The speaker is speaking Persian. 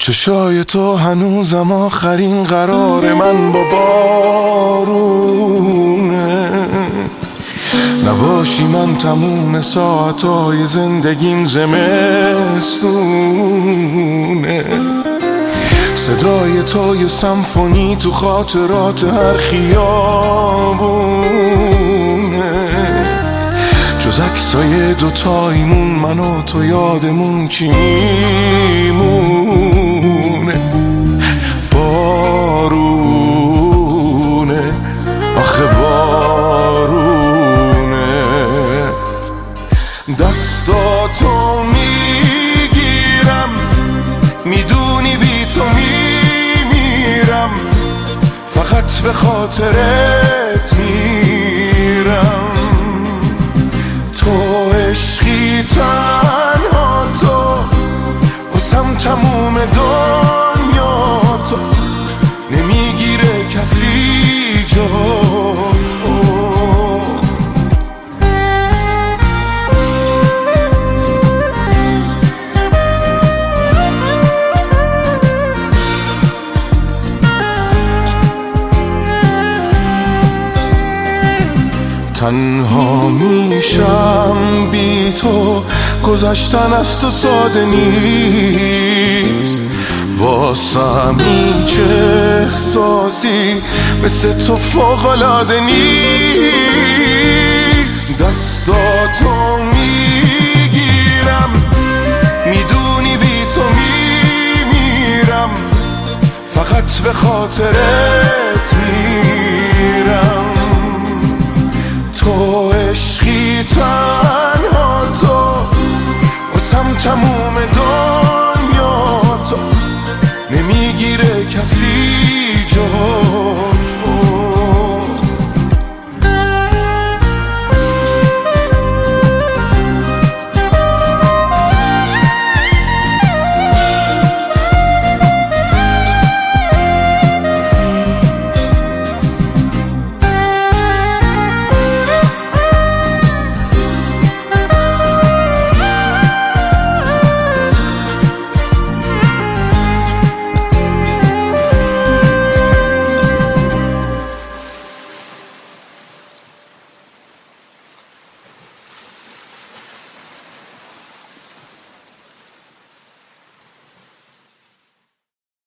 چشای تو هنوزم آخرین قرار من با بارونه. نباشی من تموم ساعتای زندگیم زمستونه. صدای تو یه سمفونی تو خاطرات هر خیابونه. جز عکسای دوتاییمون من و تو یادمون چی میمونه؟ بارونه، آخه بارونه. دستاتو میگیرم، میدونی بی تو میمیرم، فقط به خاطرت میرم. تو عشقی تنها تو، واسم تموم دنیا تو، نمیگیره کسی جا تو. تنها میشم بی تو، گذشتن از تو ساده نیست. واسم هیچ احساسی مثل تو فوق‌العاده نیست. دستاتو میگیرم، میدونی بی تو میمیرم، فقط به خاطرت میرم. تو عشقی تنها تو، واسم تموم